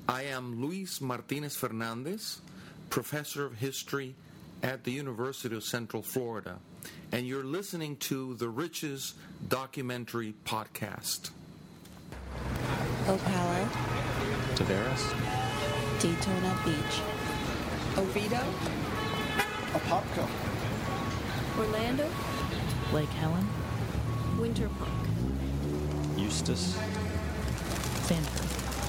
I am Luis Martinez Fernandez, Professor of History at the University of Central Florida, and you're listening to the Riches Documentary Podcast. Ocala, Taveras, Daytona Beach, Oviedo, Apopka, Orlando, Lake Helen, Winter Park, Eustis, Sanford.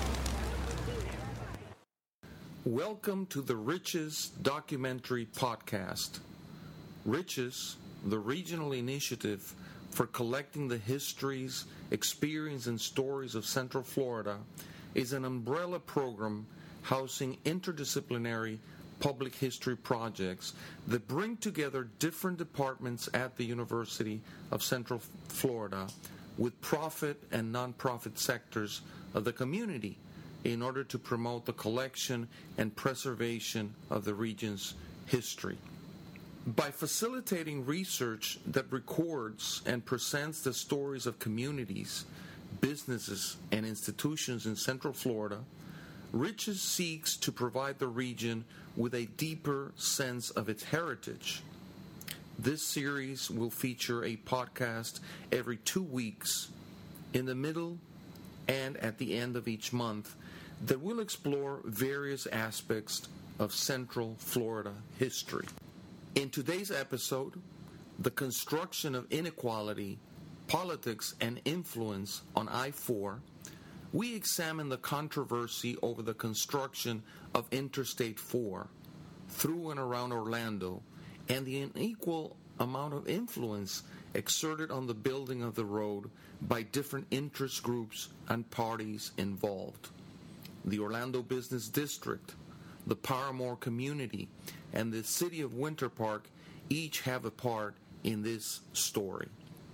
Welcome to the Riches Documentary Podcast. Riches, the regional initiative for collecting the histories, experience, and stories of Central Florida, is an umbrella program housing interdisciplinary public history projects that bring together different departments at the University of Central Florida with profit and nonprofit sectors of the community in order to promote the collection and preservation of the region's history. By facilitating research that records and presents the stories of communities, businesses, and institutions in Central Florida, Riches seeks to provide the region with a deeper sense of its heritage. This series will feature a podcast every 2 weeks, in the middle and at the end of each month, that will explore various aspects of Central Florida history. In today's episode, the construction of inequality, politics, and influence on I-4, we examine the controversy over the construction of Interstate 4 through and around Orlando and the unequal amount of influence exerted on the building of the road by different interest groups and parties involved. The Orlando Business District, the Paramore community, and the city of Winter Park each have a part in this story.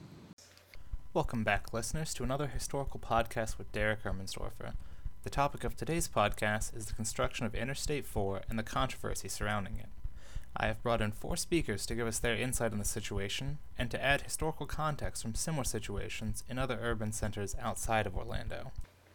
Welcome back, listeners, to another historical podcast with Derek Hermansdorfer. The topic of today's podcast is the construction of Interstate 4 and the controversy surrounding it. I have brought in 4 speakers to give us their insight on the situation and to add historical context from similar situations in other urban centers outside of Orlando.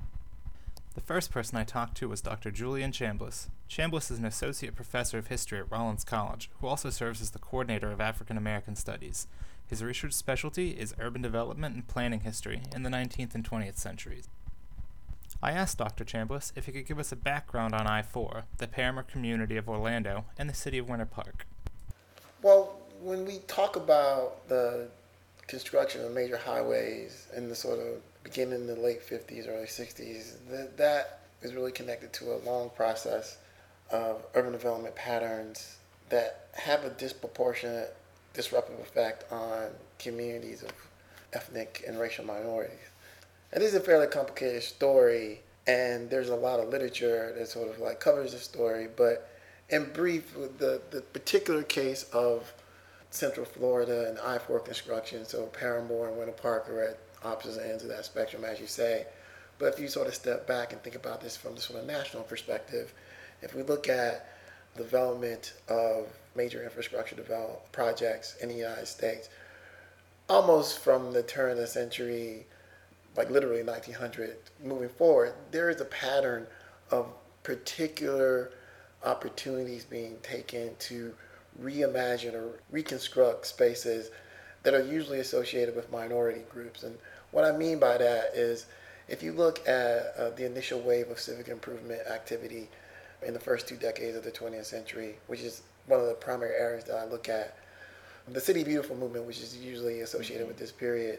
The first person I talked to was Dr. Julian Chambliss. Chambliss is an associate professor of history at Rollins College, who also serves as the coordinator of African American Studies. His research specialty is urban development and planning history in the 19th and 20th centuries. I asked Dr. Chambliss if he could give us a background on I-4, the Paramore community of Orlando, and the city of Winter Park. Well, when we talk about the construction of major highways in the sort of beginning in the late 50s, early 60s, that is really connected to a long process of urban development patterns that have a disproportionate disruptive effect on communities of ethnic and racial minorities. And this is a fairly complicated story, and there's a lot of literature that sort of like covers the story, but in brief, with the particular case of Central Florida and I-4 construction, so Paramore and Winter Park are at opposite ends of that spectrum, as you say. But if you sort of step back and think about this from the sort of national perspective, if we look at development of major infrastructure development projects in the United States, almost from the turn of the century, like literally 1900, moving forward, there is a pattern of particular opportunities being taken to reimagine or reconstruct spaces that are usually associated with minority groups. And what I mean by that is, if you look at the initial wave of civic improvement activity in the first 2 decades of the 20th century, which is one of the primary areas that I look at, the City Beautiful movement, which is usually associated with this period,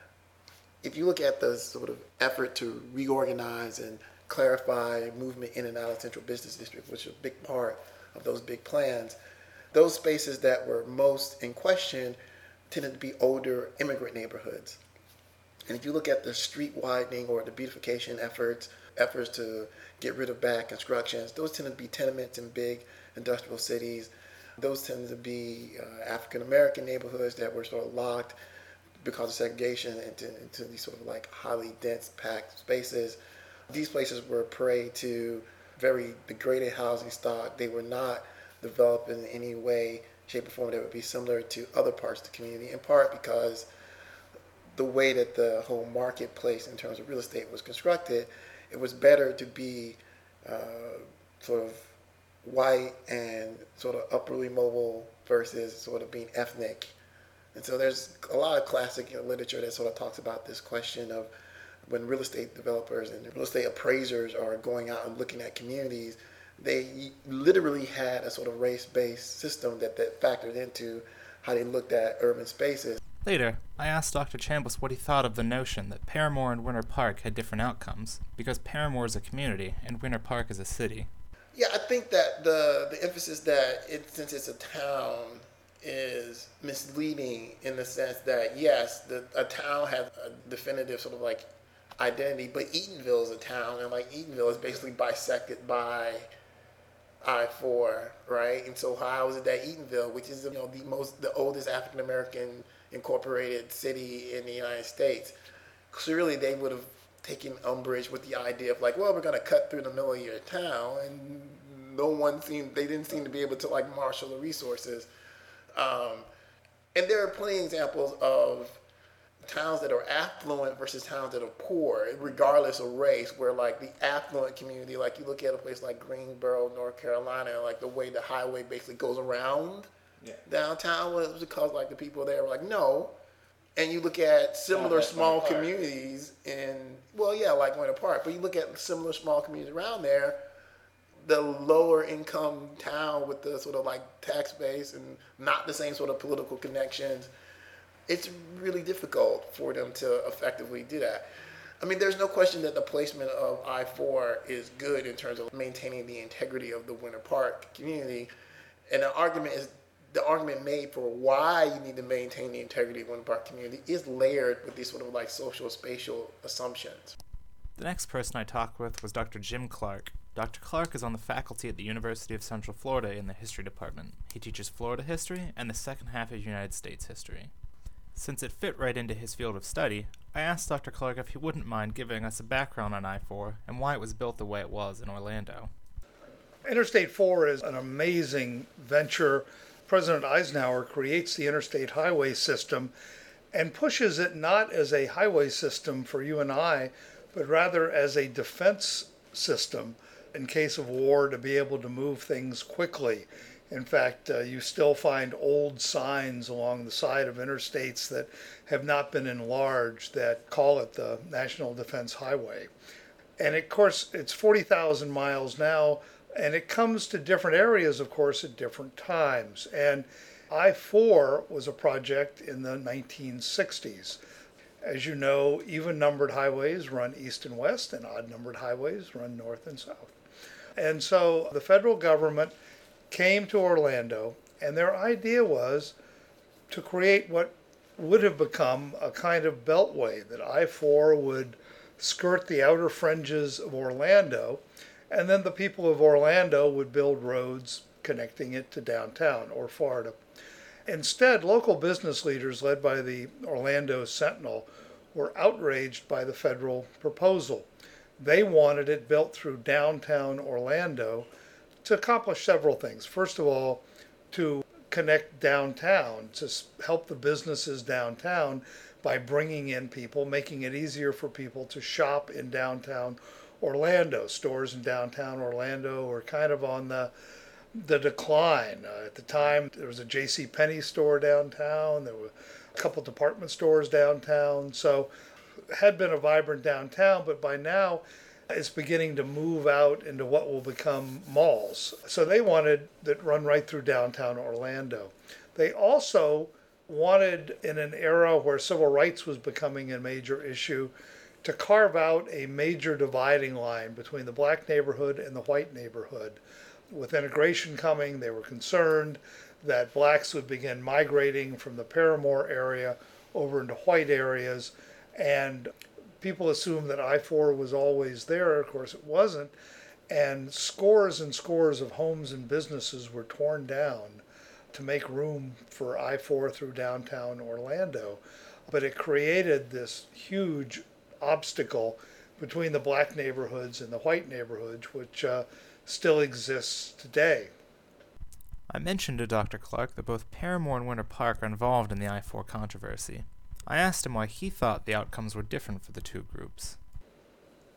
if you look at the sort of effort to reorganize and clarify movement in and out of Central Business District, which is a big part of those big plans, those spaces that were most in question tended to be older immigrant neighborhoods. And if you look at the street widening or the beautification efforts to get rid of bad constructions, those tend to be tenements in big industrial cities. Those tend to be African American neighborhoods that were sort of locked because of segregation into these sort of like highly dense packed spaces. These places were prey to very degraded housing stock. They were not developed in any way, shape, or form that would be similar to other parts of the community, in part because the way that the whole marketplace in terms of real estate was constructed, it was better to be sort of white and sort of upperly mobile versus sort of being ethnic. And so there's a lot of classic literature that sort of talks about this question of when real estate developers and real estate appraisers are going out and looking at communities, they literally had a sort of race-based system that factored into how they looked at urban spaces. Later, I asked Dr. Chambliss what he thought of the notion that Parramore and Winter Park had different outcomes, because Parramore is a community and Winter Park is a city. Yeah, I think that the emphasis that since it's a town is misleading in the sense that, yes, a town has a definitive sort of like identity, but Eatonville is a town, and like Eatonville is basically bisected by I-4, right? And so how is it that Eatonville, which is the oldest African American incorporated city in the United States, clearly they would have taken umbrage with the idea of like, well, we're going to cut through the middle of your town, and they didn't seem to be able to like marshal the resources. And there are plenty of examples of towns that are affluent versus towns that are poor, regardless of race, where like the affluent community, like you look at a place like Greensboro, North Carolina, like the way the highway basically goes around downtown was because like the people there were like, no. And you look at similar small communities like Winter Park, but you look at similar small communities around there, the lower income town with the sort of like tax base and not the same sort of political connections, it's really difficult for them to effectively do that. I mean, there's no question that the placement of I-4 is good in terms of maintaining the integrity of the Winter Park community. And the argument made for why you need to maintain the integrity of the Winter Park community is layered with these sort of like social spatial assumptions. The next person I talked with was Dr. Jim Clark. Dr. Clark is on the faculty at the University of Central Florida in the history department. He teaches Florida history and the second half of United States history. Since it fit right into his field of study, I asked Dr. Clark if he wouldn't mind giving us a background on I-4 and why it was built the way it was in Orlando. Interstate 4 is an amazing venture. President Eisenhower creates the interstate highway system and pushes it not as a highway system for you and I, but rather as a defense system in case of war to be able to move things quickly. In fact, you still find old signs along the side of interstates that have not been enlarged that call it the National Defense Highway. And of course, it's 40,000 miles now, and it comes to different areas, of course, at different times. And I-4 was a project in the 1960s. As you know, even-numbered highways run east and west, and odd-numbered highways run north and south. And so the federal government came to Orlando, and their idea was to create what would have become a kind of beltway, that I-4 would skirt the outer fringes of Orlando, and then the people of Orlando would build roads connecting it to downtown or Florida. Instead, local business leaders led by the Orlando Sentinel were outraged by the federal proposal. They wanted it built through downtown Orlando to accomplish several things. First of all, to connect downtown, to help the businesses downtown by bringing in people, making it easier for people to shop in downtown Orlando. Stores in downtown Orlando were kind of on the decline. At the time, there was a JCPenney store downtown. There were a couple department stores downtown. So it had been a vibrant downtown, but by now it's beginning to move out into what will become malls. So they wanted that run right through downtown Orlando. They also wanted, in an era where civil rights was becoming a major issue, to carve out a major dividing line between the black neighborhood and the white neighborhood. With integration coming, they were concerned that blacks would begin migrating from the Parramore area over into white areas, and people assumed that I-4 was always there. Of course, it wasn't, and scores of homes and businesses were torn down to make room for I-4 through downtown Orlando. But it created this huge obstacle between the black neighborhoods and the white neighborhoods, which still exists today. I mentioned to Dr. Clark that both Parramore and Winter Park are involved in the I-4 controversy. I asked him why he thought the outcomes were different for the two groups.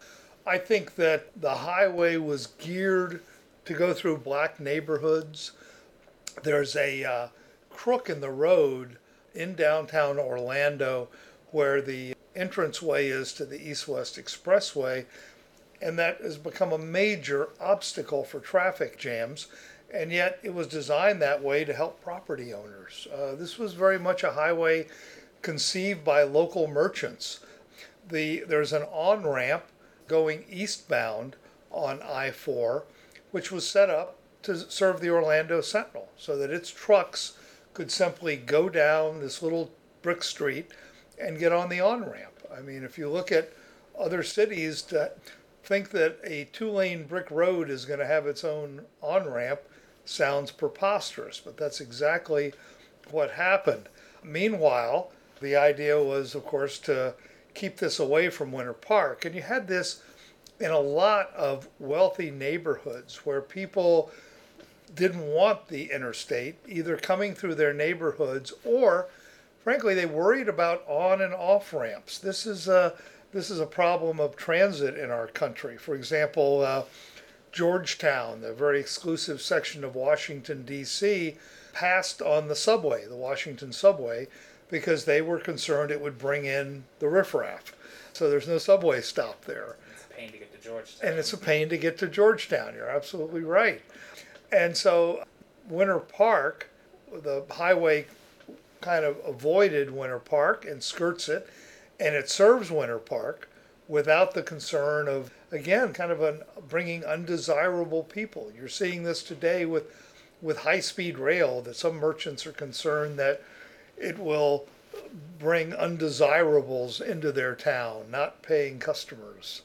I think that the highway was geared to go through black neighborhoods. There's a crook in the road in downtown Orlando where the entranceway is to the East-West Expressway, and that has become a major obstacle for traffic jams, and yet it was designed that way to help property owners. This was very much a highway conceived by local merchants. There's an on-ramp going eastbound on I-4, which was set up to serve the Orlando Sentinel so that its trucks could simply go down this little brick street and get on the on-ramp. I mean, if you look at other cities, to think that a two-lane brick road is going to have its own on-ramp sounds preposterous, but that's exactly what happened. Meanwhile, the idea was, of course, to keep this away from Winter Park, and you had this in a lot of wealthy neighborhoods where people didn't want the interstate either coming through their neighborhoods, or frankly they worried about on and off ramps. This is a problem of transit in our country. For example, Georgetown, the very exclusive section of Washington D.C., passed on the subway, the Washington subway, because they were concerned it would bring in the riffraff. So there's no subway stop there. It's a pain to get to Georgetown. And it's a pain to get to Georgetown. You're absolutely right. And so Winter Park, the highway kind of avoided Winter Park and skirts it, and it serves Winter Park without the concern of, again, kind of bringing undesirable people. You're seeing this today with high-speed rail, that some merchants are concerned that it will bring undesirables into their town, not paying customers.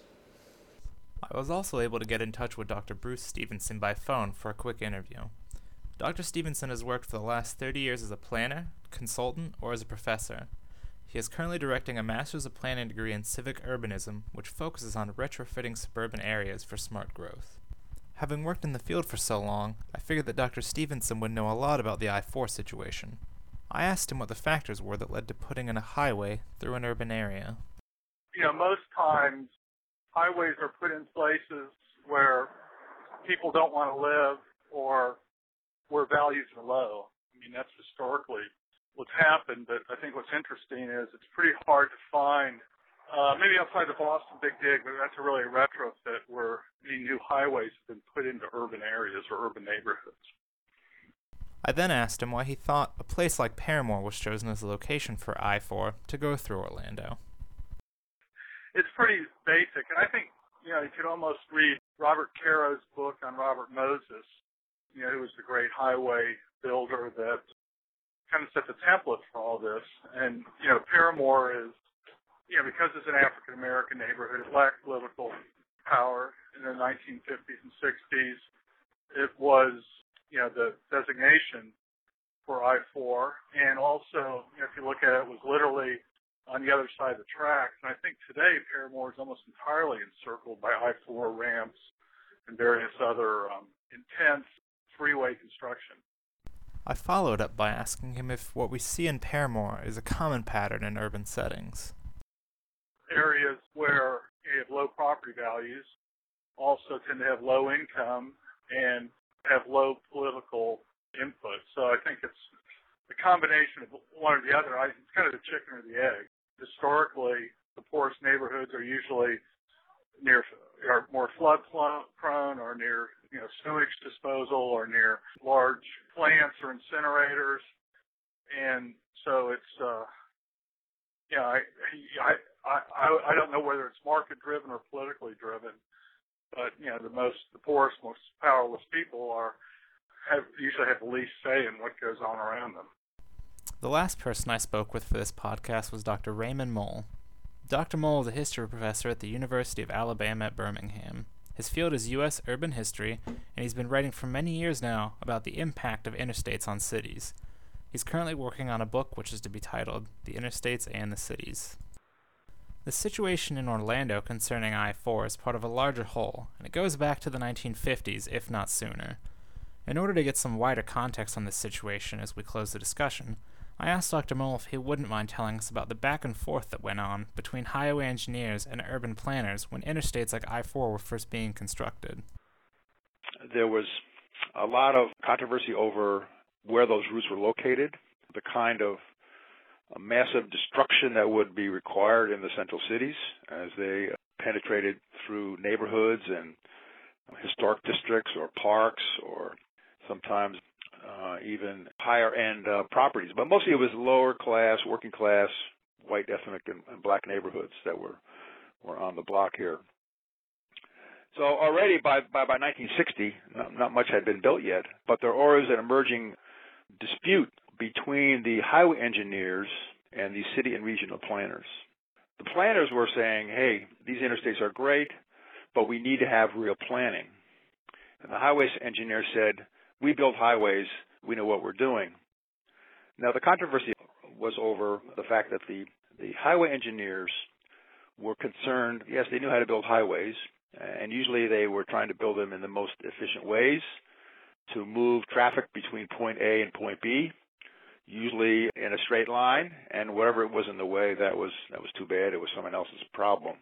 I was also able to get in touch with Dr. Bruce Stevenson by phone for a quick interview. Dr. Stevenson has worked for the last 30 years as a planner, consultant, or as a professor. He is currently directing a Master's of Planning degree in Civic Urbanism, which focuses on retrofitting suburban areas for smart growth. Having worked in the field for so long, I figured that Dr. Stevenson would know a lot about the I-4 situation. I asked him what the factors were that led to putting in a highway through an urban area. Most times highways are put in places where people don't want to live or where values are low. I mean, that's historically what's happened, but I think what's interesting is it's pretty hard to find, maybe outside the Boston Big Dig, but that's really a retrofit where many new highways have been put into urban areas or urban neighborhoods. I then asked him why he thought a place like Paramore was chosen as a location for I-4 to go through Orlando. It's pretty basic, and I think, you could almost read Robert Caro's book on Robert Moses, who was the great highway builder that kind of set the template for all this. And, Paramore is, because it's an African-American neighborhood, it lacked political power in the 1950s and 60s. It was, the designation for I-4. And also, if you look at it, it was literally on the other side of the tracks. And I think today Paramore is almost entirely encircled by I-4 ramps and various other intense freeway construction. I followed up by asking him if what we see in Paramore is a common pattern in urban settings. Areas where you have low property values also tend to have low income and have low political input. So I think it's the combination of one or the other. It's kind of the chicken or the egg. Historically, the poorest neighborhoods are usually are more flood prone or near sewage disposal or near large plants or incinerators, and so it's I don't know whether it's market driven or politically driven, but the poorest, most powerless people usually have the least say in what goes on around them. The last person I spoke with for this podcast was Dr. Raymond Mole. Dr. Mole is a history professor at the University of Alabama at Birmingham. His field is U.S. urban history, and he's been writing for many years now about the impact of interstates on cities. He's currently working on a book which is to be titled The Interstates and the Cities. The situation in Orlando concerning I-4 is part of a larger whole, and it goes back to the 1950s, if not sooner. In order to get some wider context on this situation as we close the discussion, I asked Dr. Moll if he wouldn't mind telling us about the back and forth that went on between highway engineers and urban planners when interstates like I-4 were first being constructed. There was a lot of controversy over where those routes were located, the kind of massive destruction that would be required in the central cities as they penetrated through neighborhoods and historic districts or parks or sometimes even higher-end properties. But mostly it was lower class, working class, white, ethnic, and black neighborhoods that were on the block here. So already by 1960, not much had been built yet, but there was an emerging dispute between the highway engineers and the city and regional planners. The planners were saying, hey, these interstates are great, but we need to have real planning. And the highway engineers said, we build highways, we know what we're doing. Now, the controversy was over the fact that the highway engineers were concerned, yes, they knew how to build highways, and usually they were trying to build them in the most efficient ways to move traffic between point A and point B, usually in a straight line, and whatever was in the way, that was too bad. It was someone else's problem.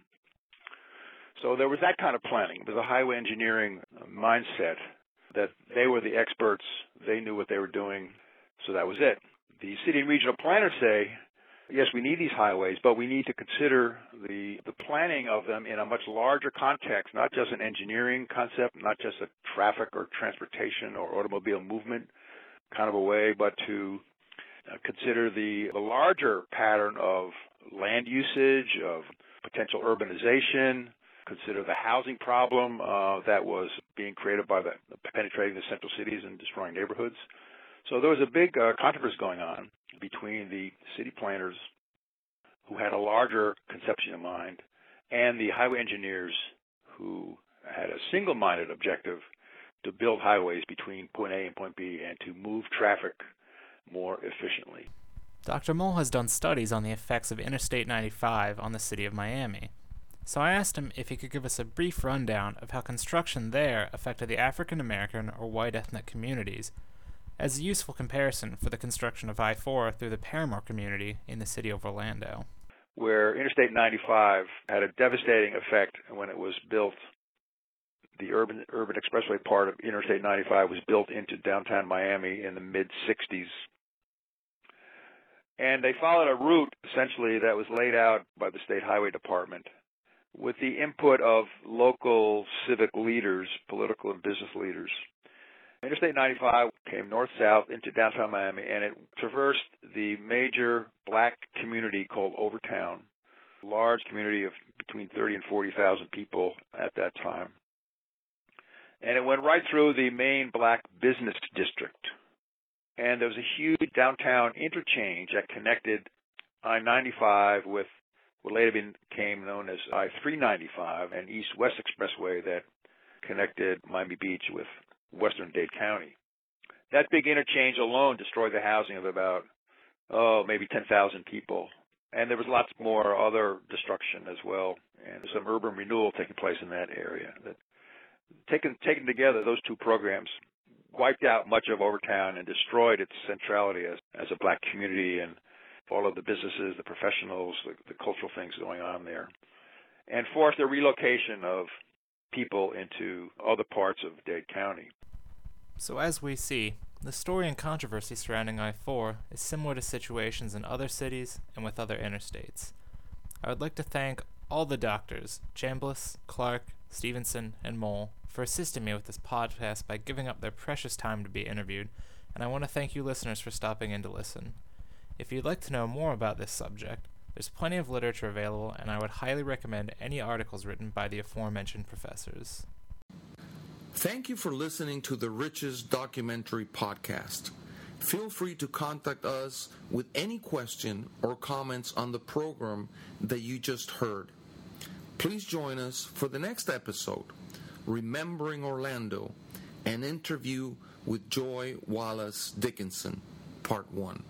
So there was that kind of planning. It was a highway engineering mindset that they were the experts, they knew what they were doing, so that was it. The city and regional planners say, yes, we need these highways, but we need to consider the planning of them in a much larger context, not just an engineering concept, not just a traffic or transportation or automobile movement kind of a way, but to consider the larger pattern of land usage, of potential urbanization, consider the housing problem that was being created by penetrating the central cities and destroying neighborhoods. So there was a big controversy going on between the city planners, who had a larger conception in mind, and the highway engineers, who had a single-minded objective to build highways between point A and point B and to move traffic more efficiently. Dr. Moll has done studies on the effects of Interstate 95 on the city of Miami. So I asked him if he could give us a brief rundown of how construction there affected the African American or white ethnic communities, as a useful comparison for the construction of I-4 through the Paramore community in the city of Orlando. Where Interstate 95 had a devastating effect when it was built, the urban expressway part of Interstate 95 was built into downtown Miami in the mid-60s. And they followed a route, essentially, that was laid out by the State Highway Department with the input of local civic leaders, political and business leaders. Interstate 95 came north-south into downtown Miami, and it traversed the major black community called Overtown, a large community of between 30 and 40,000 people at that time. And it went right through the main black business district. And there was a huge downtown interchange that connected I-95 with what later became known as I-395, an east-west expressway that connected Miami Beach with western Dade County. That big interchange alone destroyed the housing of about, maybe 10,000 people. And there was lots more other destruction as well, and some urban renewal taking place in that area. Taken together, those two programs wiped out much of Overtown and destroyed its centrality as a black community and all of the businesses, the professionals, the cultural things going on there, and forced a relocation of people into other parts of Dade County. So as we see, the story and controversy surrounding I-4 is similar to situations in other cities and with other interstates. I would like to thank all the doctors, Chambliss, Clark, Stevenson, and Moll, for assisting me with this podcast by giving up their precious time to be interviewed, and I want to thank you listeners for stopping in to listen. If you'd like to know more about this subject, there's plenty of literature available, and I would highly recommend any articles written by the aforementioned professors. Thank you for listening to the Riches Documentary Podcast. Feel free to contact us with any question or comments on the program that you just heard. Please join us for the next episode, Remembering Orlando, an interview with Joy Wallace Dickinson, Part 1.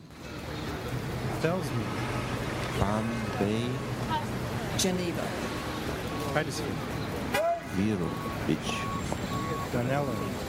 Tells me Palm Bay, Geneva, Huddersfield, Vero Beach, Dunellen,